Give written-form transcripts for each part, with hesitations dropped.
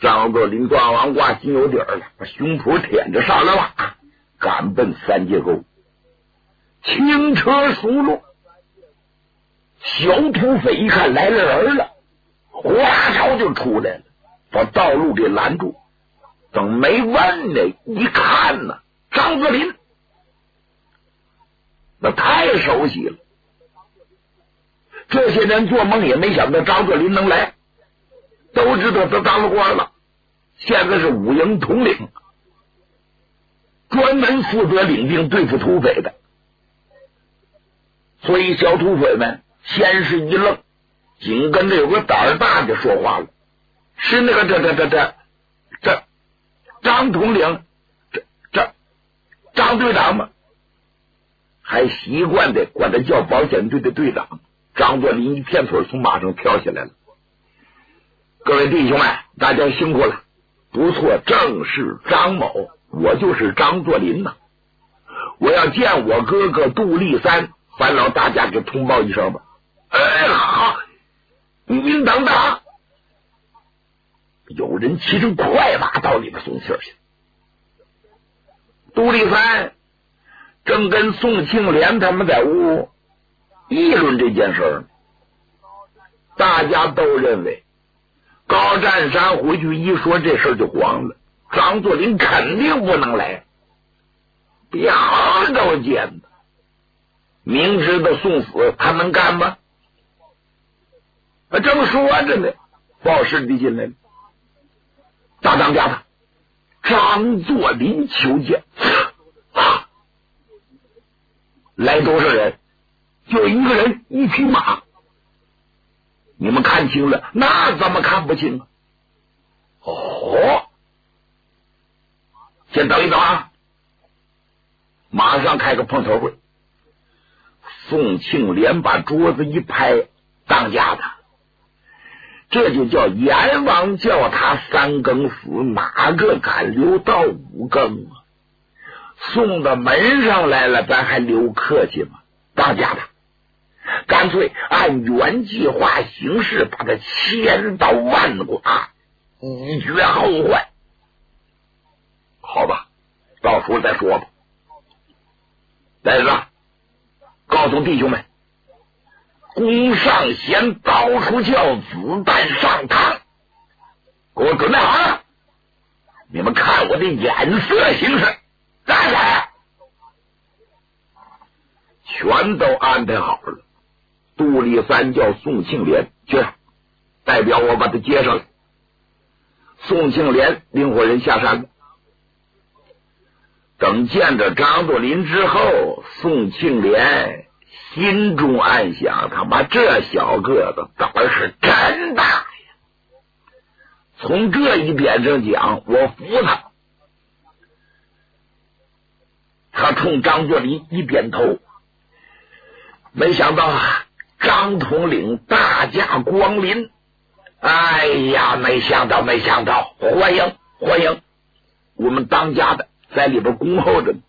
张作霖断完卦，心有底儿了，把胸脯舔着上了马，赶奔三界沟。轻车熟路，小土匪一看来了人了，哗朝就出来了，把道路给拦住。等没问呢，一看呢，张作霖那太熟悉了。这些人做梦也没想到张作霖能来，都知道他当了官了，现在是五营统领，专门负责领兵对付土匪的。所以小土匪们先是一愣，紧跟着有个胆儿大的说话了：“是那个这张统领，张队长吗？”还习惯的管他叫保险队的队长。张作霖一片腿从马上跳下来了。各位弟兄们，大家辛苦了，不错，正是张某，我就是张作霖呐。我要见我哥哥杜立三，烦劳大家给通报一声吧。好，您等等。有人骑着快马到里边送信去。杜立三正跟宋庆莲他们在屋议论这件事儿，大家都认为高占山回去一说，这事儿就黄了，张作霖肯定不能来，别好都见的，明知道送死他能干吗？正说着呢，报事的进来了：“大当家的，张作霖求见。”来多少人？就一个人，一匹马。你们看清了？那怎么看不清啊？哦，先等一等啊，马上开个碰头会。宋庆莲把桌子一拍：“当家的，这就叫阎王叫他三更死，哪个敢留到五更啊？送到门上来了，咱还留客气吗？当家的，干脆按原计划行事，把他千刀万剐，以绝后患。好吧，到时候再说吧。来人，告诉弟兄们，弓上弦，刀出鞘，子弹上膛，给我准备好了。你们看我的眼色行事，来来，全都安排好了。杜立三叫宋庆莲去，代表我把他接上来。宋庆莲领伙人下山了。等见着张作霖之后，宋庆莲心中暗想：他妈这小个子胆儿是真大呀！从这一点上讲，我服他。他冲张作霖一点头，没想到张统领大驾光临，哎呀，没想到，欢迎欢迎，我们当家的在里边恭候着呢。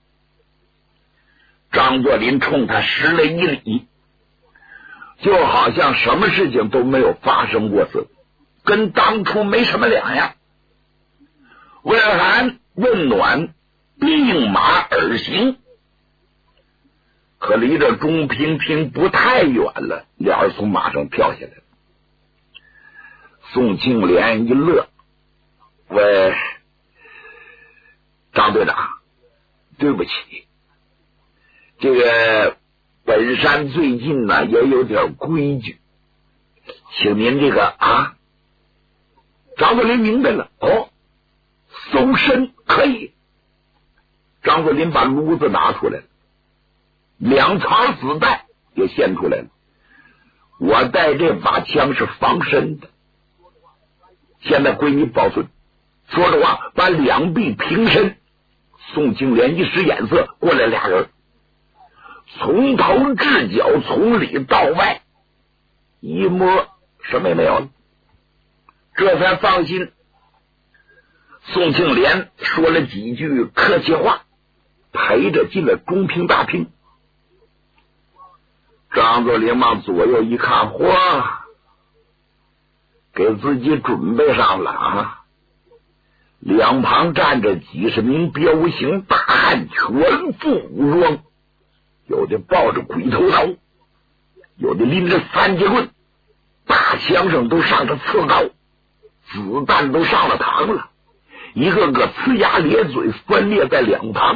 张作霖冲他施了一礼，就好像什么事情都没有发生过似的，跟当初没什么两样。问寒问暖，并马而行。可离着中平亭不太远了，俩人从马上跳下来了。宋庆莲一乐：“喂，张队长，对不起，这个本山最近呢也有点规矩，请您这个啊。”张作霖明白了，哦，搜身可以。张作霖把炉子拿出来了，2槽子弹也献出来了。我带这把枪是防身的，现在归你保存。说着话，把两臂平伸。宋庆莲一使眼色，过来俩人，从头至脚，从里到外一摸，什么也没有了，这才放心。宋庆莲说了几句客气话，陪着进了中平大厅。张作霖往左右一看，嚯，给自己准备上了啊！ 两旁站着几十名彪形大汉，全副武装，有的抱着鬼头刀，有的拎着三节棍，大枪上都上着刺刀，子弹都上了膛了，一个个呲牙咧嘴，分裂在两旁。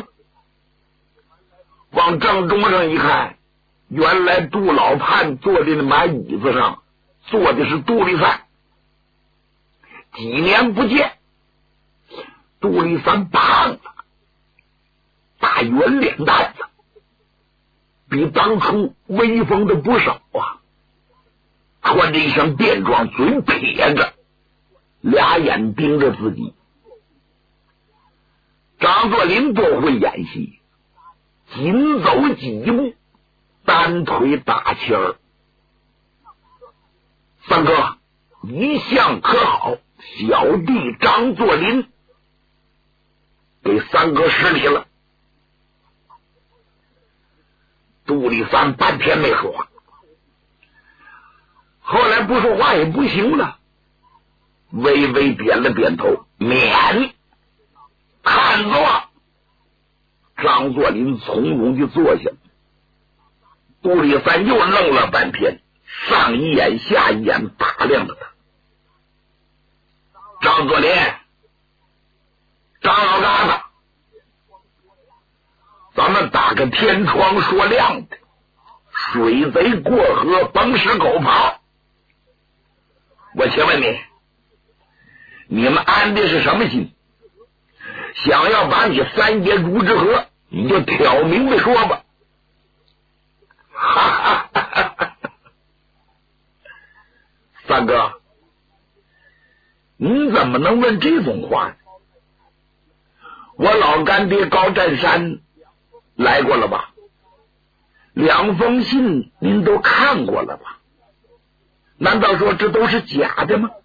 往正中上一看，原来杜老判坐在那把椅子上，坐的是杜立三。几年不见，杜立三胖了，大圆脸蛋子，比当初威风的不少啊。穿着一身便装，嘴撇着，俩眼盯着自己。张作霖多会演戏，紧走几步，单腿打签儿。三哥，一向可好？小弟张作霖给三哥施礼了。杜立三半天没说话，后来不说话也不行了，微微点了点头，免。看坐。张作霖从容地坐下。杜立三又愣了半天，上一眼下一眼打量了他。张作霖，张老疙瘩，咱们打个天窗说亮的，水贼过河甭使狗刨。我请问你们安的是什么心？想要把你三爷如之何，你就挑明的说吧。哈哈哈哈哈！三哥，你怎么能问这种话呢？我老干爹高占山来过了吧？2封信您都看过了吧？难道说这都是假的吗？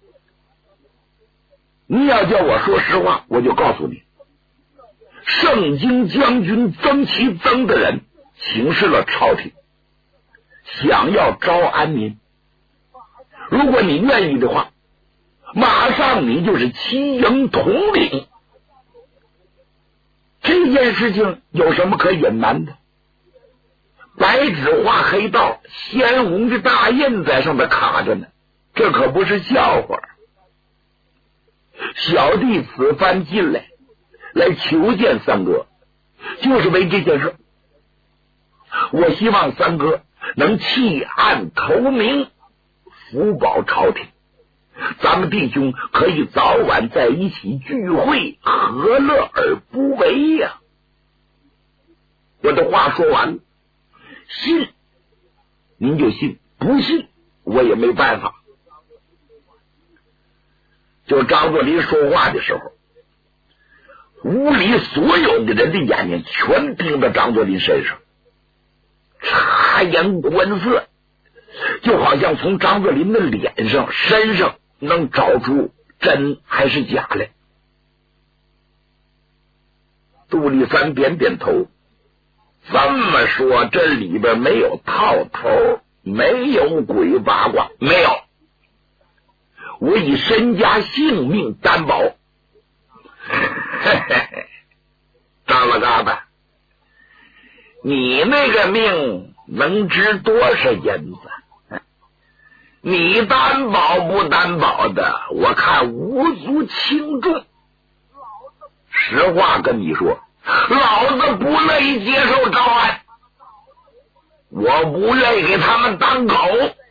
你要叫我说实话，我就告诉你，盛京将军曾其曾的人请示了朝廷，想要招安民。如果你愿意的话，马上你就是齐营统领。这件事情有什么可隐瞒的？白纸画黑道，鲜红的大印在上面卡着呢，这可不是笑话。小弟此番进来求见三哥，就是为这件事。我希望三哥能弃暗投明，福保朝廷，咱们弟兄可以早晚在一起聚会，何乐而不为呀？我的话说完了，信您就信，不信我也没办法。就张作霖说话的时候，屋里所有的人的眼睛全盯在张作霖身上，察言观色，就好像从张作霖的脸上身上能找出真还是假来。杜立三点点头，这么说这里边没有套头，没有鬼八卦，没有，我以身家性命担保。张老疙瘩，你那个命能值多少银子？你担保不担保的，我看无足轻重。实话跟你说，老子不乐意接受招安，我不愿意给他们当狗。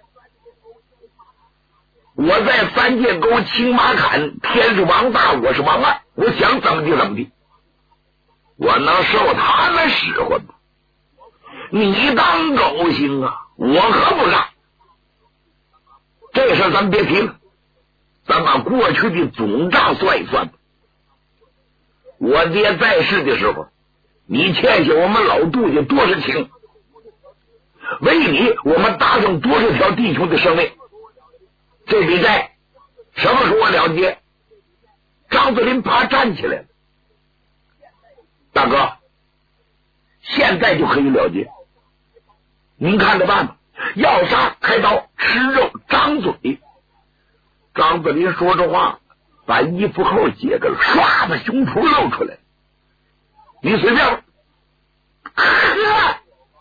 我在三界沟青马坎，天是王大，我是王二，我想怎么地怎么地，我能受他们使唤吗？你当狗行啊，我可不干。这事咱别提了，咱把过去的总账算一算吧。我爹在世的时候，你欠下我们老杜家多少情，为你我们搭上多少条弟兄的生命，这笔债什么时候我了结？张作霖啪站起来了，大哥，现在就可以了结，您看着办吧，要杀开刀，吃肉张嘴。张作霖说着话， 把衣服扣解开了，唰的胸脯露出来，你随便呵，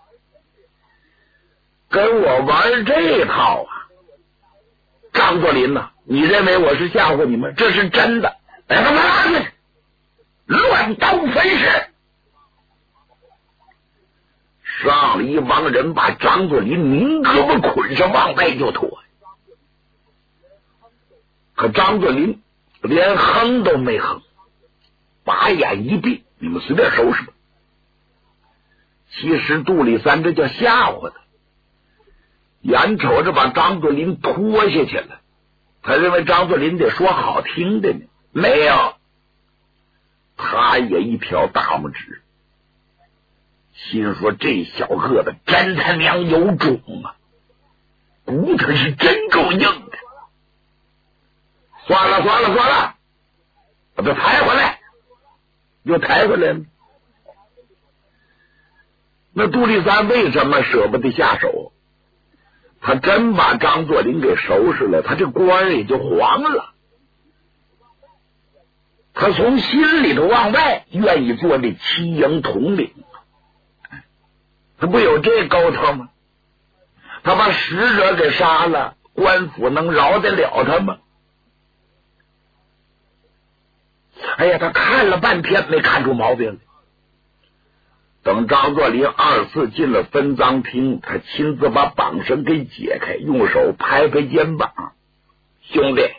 跟我玩这套啊！张作霖呐，你认为我是吓唬你们？这是真的！哎，他妈的，乱刀分尸！上了一帮人，把张作霖拧胳膊捆上，往外就拖。可张作霖连哼都没哼，把眼一闭，你们随便收拾吧。其实杜立三这叫吓唬他，眼瞅着把张作霖拖下去了，他认为张作霖得说好听的呢，没有，他也一条大拇指，心说这小个子真他娘有种啊，骨头是真够硬的。算了，把他抬回来，又抬回来了。那杜立三为什么舍不得下手？他真把张作霖给收拾了，他这官也就黄了。他从心里头往外愿意做这七营统领，他不有这高头吗？他把使者给杀了，官府能饶得了他吗？哎呀，他看了半天没看出毛病来。等张作霖二次进了分赃厅，他亲自把绑绳给解开，用手拍拍肩膀，兄弟，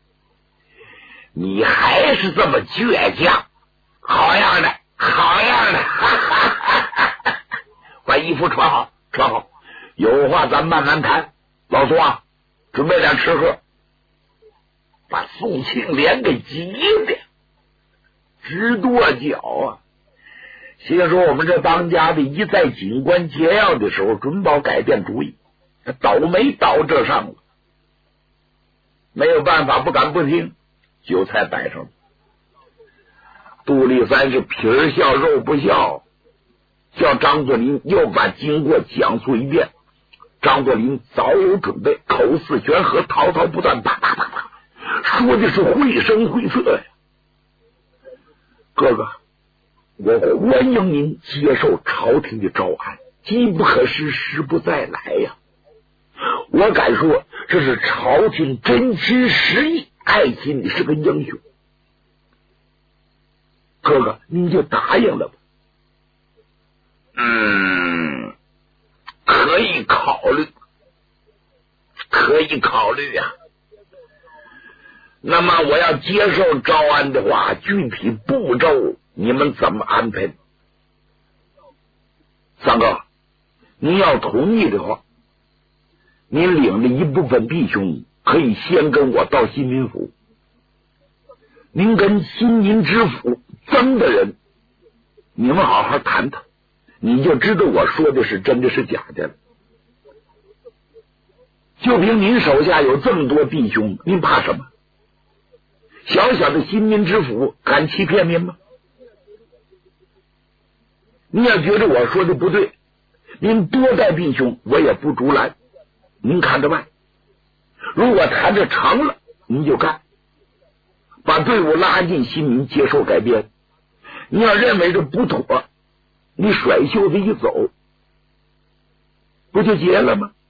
你还是这么倔强，好样的，哈哈哈！把衣服穿好，有话咱慢慢谈。老苏啊，准备点吃喝。把宋庆龄给急的直跺脚啊！心说我们这当家的一在警官解要的时候准保改变主意，倒霉倒这上了，没有办法，不敢不听，酒菜摆上了。杜立三是皮儿笑肉不笑，叫张作霖又把经过讲述一遍。张作霖早有准备，口似悬河，滔滔不断，啪啪啪啪，说的是绘声绘色呀。哥哥，我欢迎您接受朝廷的招安，机不可失，时不再来呀。我敢说，这是朝廷真心实意爱惜你是个英雄。哥哥，您就答应了吧。可以考虑啊。那么我要接受招安的话，具体步骤你们怎么安排？三哥，您要同意的话，您领着一部分弟兄可以先跟我到新民府，您跟新民知府曾的人，你们好好谈谈，你就知道我说的是真的是假的了。就凭您手下有这么多弟兄，您怕什么？小小的新民知府敢欺骗您吗？您要觉得我说的不对，您多带弟兄我也不阻拦，您看着办。如果谈着成了，您就干，把队伍拉进新民，接受改编。你要认为这不妥，你甩袖子一走，不就结了吗？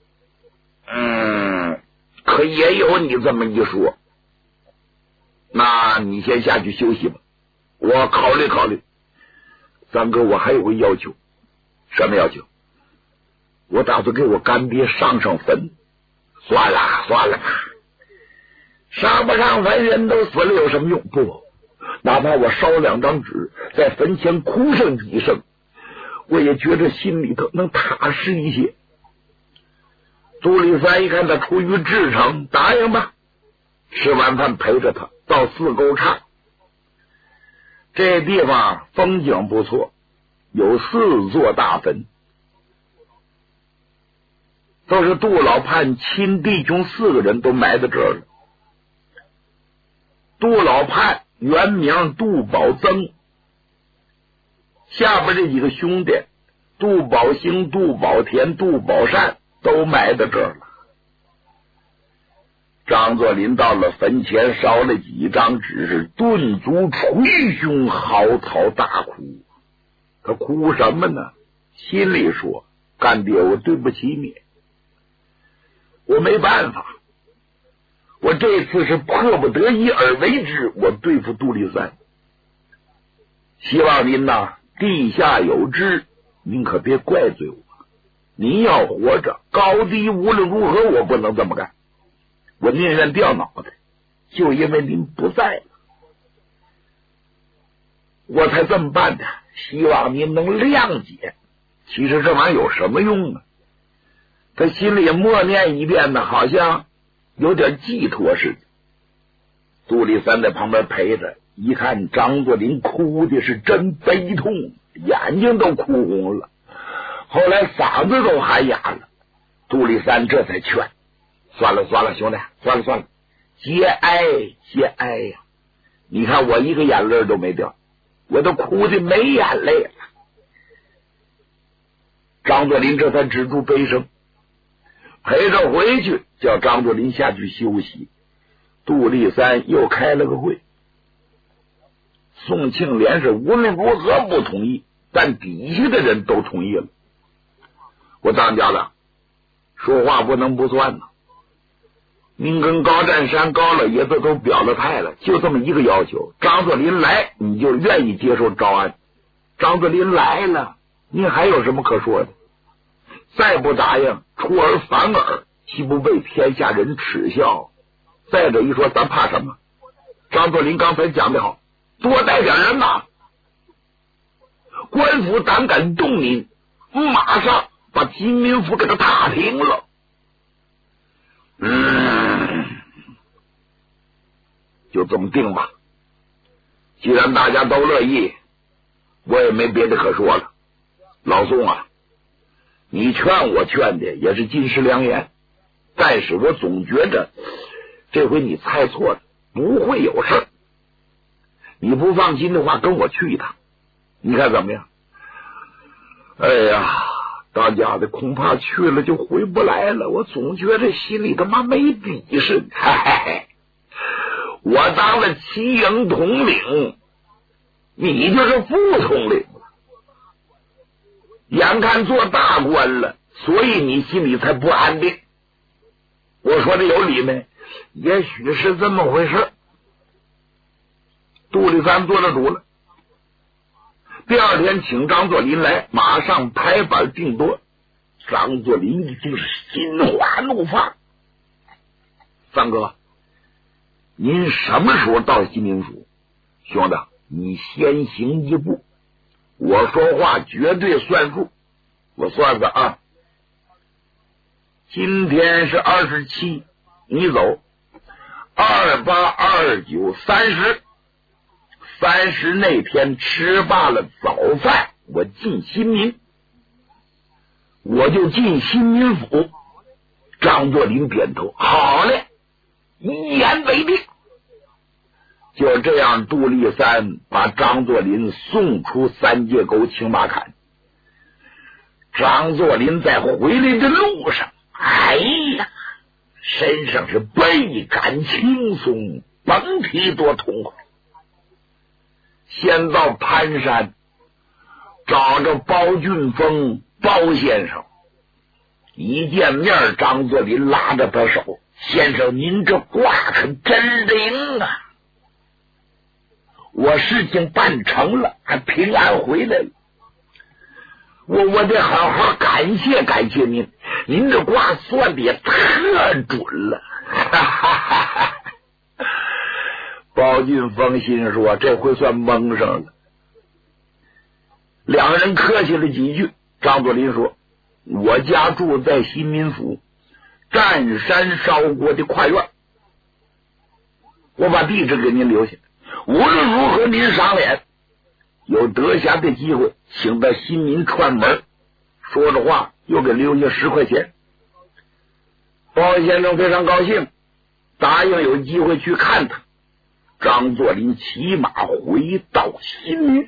可也有你这么一说，那你先下去休息吧，我考虑考虑。三哥，我还有个要求。什么要求？我打算给我干爹上坟。算了吧，上不上坟，人都死了有什么用？不，哪怕我烧2张纸，在坟前哭上几声，我也觉得心里头能踏实一些。杜立三一看他出于至诚，答应吧。吃完饭陪着他到四沟岔，这地方风景不错，有4座大坟，都是杜老判亲弟兄4个人都埋在这儿了。杜老判原名杜宝增，下边这几个兄弟杜宝兴、杜宝田、杜宝善都埋在这儿了。 张作霖到了坟前，烧了几张纸，是顿足捶胸，嚎啕大哭。他哭什么呢？心里说：干爹，我对不起你，我没办法，我这次是迫不得已而为之，我对付杜立三。希望您呐，地下有知，您可别怪罪我。您要活着，高低无论如何，我不能这么干。我宁愿掉脑袋，就因为您不在了，我才这么办的。希望您能谅解。其实这玩意儿有什么用呢？他心里默念一遍呢，好像有点寄托似的。杜立三在旁边陪着，一看张作霖哭的是真悲痛，眼睛都哭红了，后来嗓子都喊哑了。杜立三这才劝：算了，兄弟，算了，节哀呀！你看我一个眼泪都没掉，我都哭的没眼泪了。张作霖这才止住悲声，陪着回去，叫张作霖下去休息。杜立三又开了个会，宋庆龄是无论如何不同意，但底下的人都同意了。我张家了，说话不能不算呢。您跟高占山高老爷子都表了态了，就这么一个要求，张作霖来你就愿意接受招安。张作霖来了，您还有什么可说的？再不答应，出尔反尔，岂不被天下人耻笑？再者一说，咱怕什么？张作霖刚才讲的好，多带点人呐！官府胆敢动您，马上把金民府给他打平了。就这么定吧。既然大家都乐意，我也没别的可说了。老宋啊，你劝我劝的也是金石良言，但是我总觉着这回你猜错了，不会有事。你不放心的话，跟我去一趟，你看怎么样？哎呀，大家的恐怕去了就回不来了，我总觉得心里他妈没底似的。我当了骑营统领，你就是副统领，眼看做大官了，所以你心里才不安定。我说的有理没？也许是这么回事。杜立三做了主了，第二天请张作霖来，马上拍板定夺。张作霖已经是心花怒放。三哥，您什么时候到新民府？兄弟，你先行一步，我说话绝对算数。我算算啊，今天是27，你走28、29、30那天吃罢了早饭，我进新民，我就进新民府。张作霖点头，好嘞，一言为定。就这样，杜立三把张作霖送出三界沟青马坎。张作霖在回来的路上，哎呀，身上是倍感轻松，甭提多痛快。先到潘山，找着包俊峰包先生，一见面，张作霖拉着他手：“先生，您这卦可真灵啊！我事情办成了，还平安回来了。我得好好感谢您，您这卦算的也特准了。”包俊峰心说：“这回算蒙上了。”两人客气了几句。张作霖说：“我家住在新民府占山烧锅的跨院，我把地址给您留下，无论如何您赏脸，有得闲的机会请到新民串门。”说着话又给留下10块钱。包先生非常高兴，答应有机会去看他。张作霖骑马回到新民，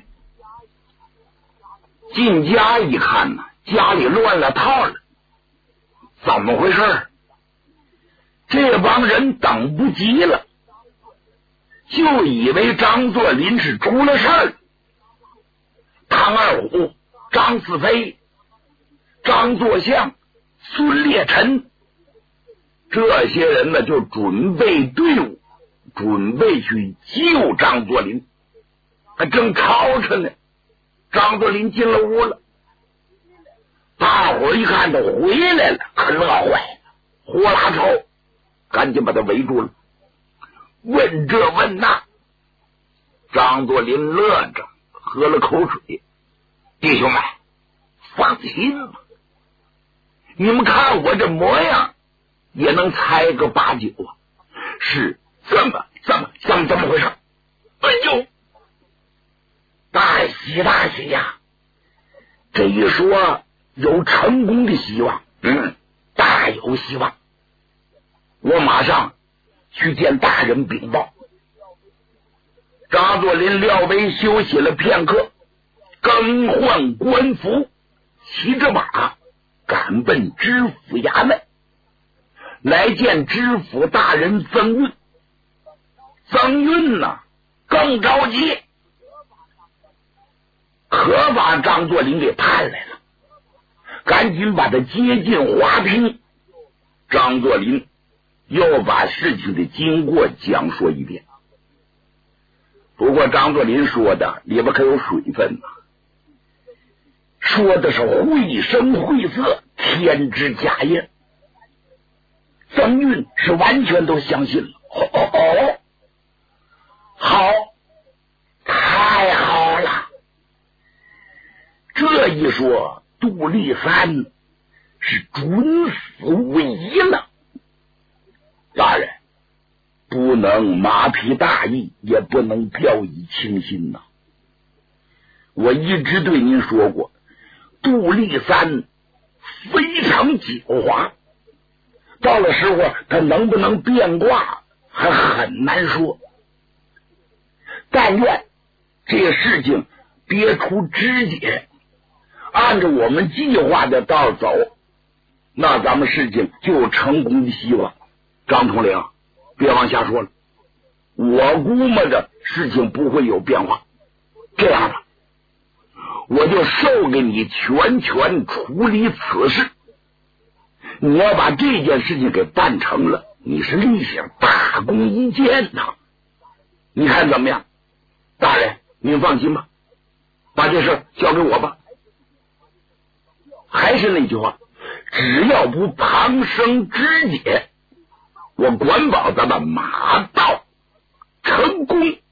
进家一看呢，家里乱了套了。怎么回事？ 这帮人等不及了，就以为张作霖是出了事儿。唐二虎、张四飞、张作相、孙烈臣这些人呢，就准备队伍，准备去救张作霖。还正吵着呢，张作霖进了屋了。大伙一看他回来了，可乐坏了，呼啦吵，赶紧把他围住了，问这问那。张作霖乐着，喝了口水：“弟兄们，放心吧，你们看我这模样，也能猜个八九啊。是怎么回事？哎呦，大喜大喜呀！这一说有成功的希望，大有希望。我马上去见大人禀报。”张作霖、廖威休息了片刻，更换官服，骑着马赶奔知府衙门，来见知府大人曾运。曾运呢更着急，可把张作霖给盼来了，赶紧把他接进花厅。张作霖又把事情的经过讲说一遍。不过张作霖说的里边可有水分啊，说的是绘声绘色，天之假言。曾运是完全都相信了。好，太好了！这一说，杜立三是准死无疑了。大人，不能马匹大意，也不能掉以轻心呐。我一直对您说过，杜立三非常狡猾，到了时候他能不能变卦还很难说。但愿这个事情别出枝节，按照我们计划的道走，那咱们事情就有成功的希望。张统领，别往下说了，我估摸着事情不会有变化。这样吧，我就授给你全权处理此事。你要把这件事情给办成了，你是立下大功一件呐。你看怎么样？大人，您放心吧，把这事交给我吧。还是那句话，只要不旁生枝节，我管保咱们马到成功。